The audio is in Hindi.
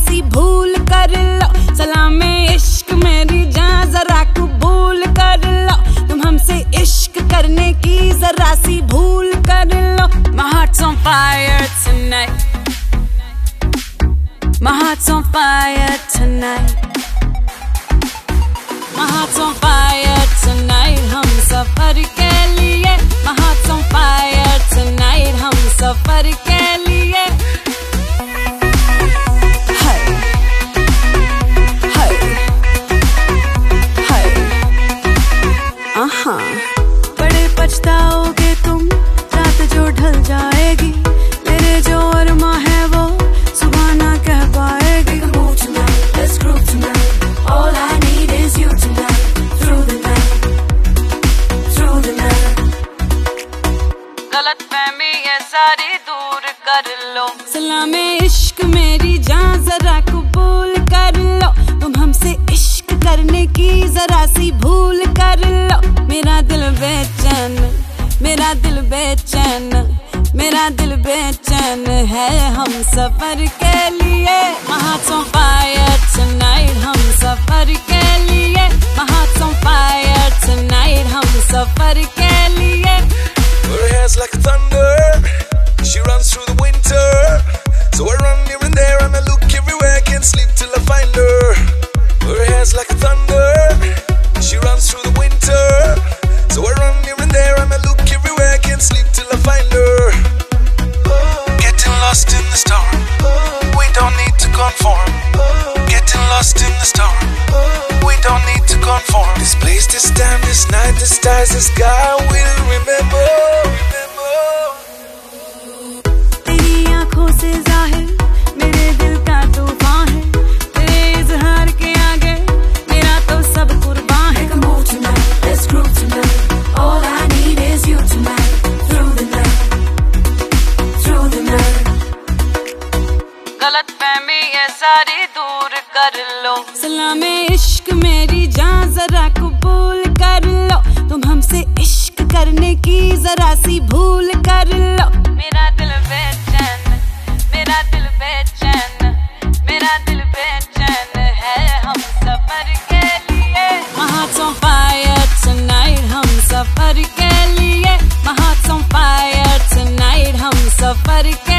सी भूल कर लो। सलामे इश्क मेरी जान जरा कबूल कर लो। तुम हमसे इश्क करने की जरा सी भूल कर लो। My heart's on fire tonight. My heart's on fire tonight. My heart's on fire tonight. हम सफर के लिए My heart's on fire tonight. हम सफर के लिए हाय हाय हाय बड़े पछताओगे तुम रात जो ढल जाएगी। मेरे जो अरमा है वो सुबह ना कह पाएगी। Move tonight, let's groove tonight. All I need is you tonight. Through the night, through the night. गलतफहमी ये सारी दूर कर लो। सलामे इश्क मेरी जान जरा कबूल कर लो। तुम हमसे इश्क करने की जरा सी भूल कर लो। मेरा दिल बेचैन, मेरा दिल बेचैन, मेरा दिल बेचैन है हम सफर के लिए। My heart's on fire tonight. हम सफर के लिए My heart's on fire tonight. हम सफर के लिए। Her hair's like thunder, she runs through the winter. So I run here and there and I look everywhere, can't sleep till I find her. Her hair's like thunder, she runs through the winter. So I run here and there and I look everywhere, can't sleep till I find her. Getting lost in the storm, we don't need to conform. Getting lost in the storm, we don't need to conform. This place, this time, this night, the stars, the sky will remember. तेरी आंखों से जाहिर मेरे दिल का तूफान है। तेरे इज़हार के आगे मेरा तो सब कुर्बान है। Move tonight, let's groove tonight. All I need is you tonight. Through the night, through the night. गलतफहमी ये सारी दूर कर लो। सलामे इश्क मेरी जान जरा कबूल कर लो। तुम हमसे इश्क करने की जरा सी भूल कर लो। मेरा दिल बेचैन, मेरा दिल बेचैन, मेरा दिल बेचैन है हम सफर के लिए। My heart's on fire tonight. हम सफर के लिए My heart's on fire tonight. हम सफर के